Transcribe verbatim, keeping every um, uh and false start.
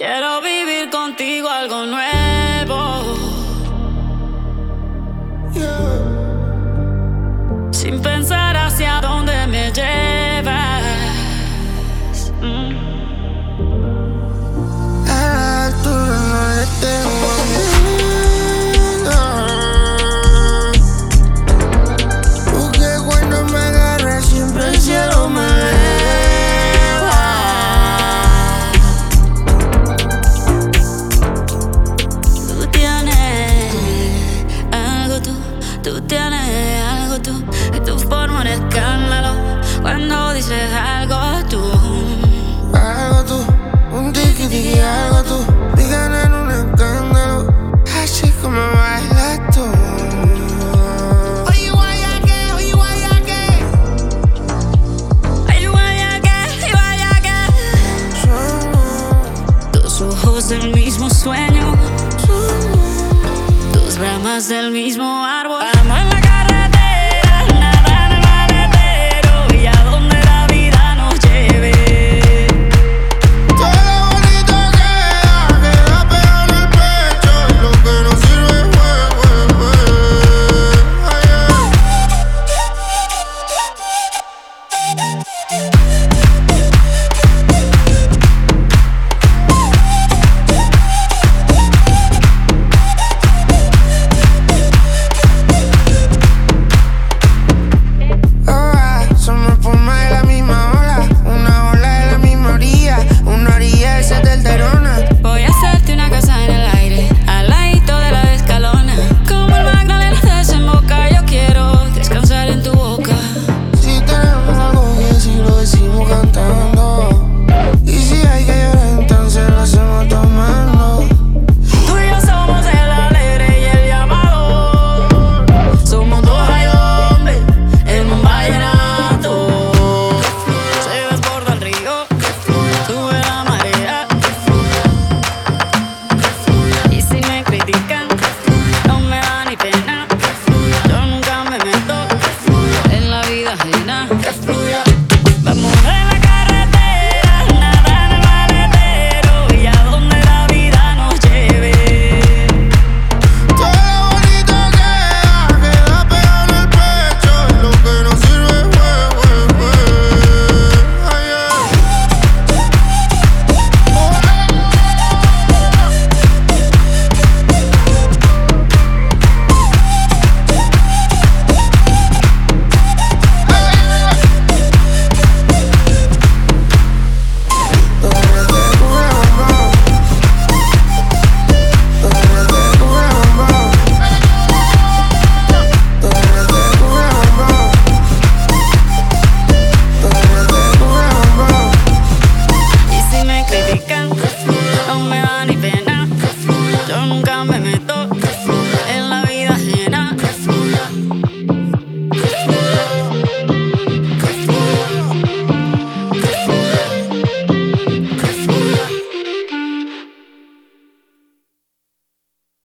Quiero vivir contigo algo nuevo, Yeah. sin pensar hacia dónde me llevas. Mm. A la altura no le tengo miedo, porque cuando me agarras siempre el cielo me eleva. Tú tienes algo, tú, tú tienes algo, tú, y tu forma un escándalo cuando dices algo tú. Algo tú, un tiki tiki, algo tú, mi ganas en un escándalo, así como bailas tú. Oye, guayaque, oye, guayaque. Ay, guayaque, ay, guayaque. Tus ojos del mismo sueño, tus ramas del mismo árbol.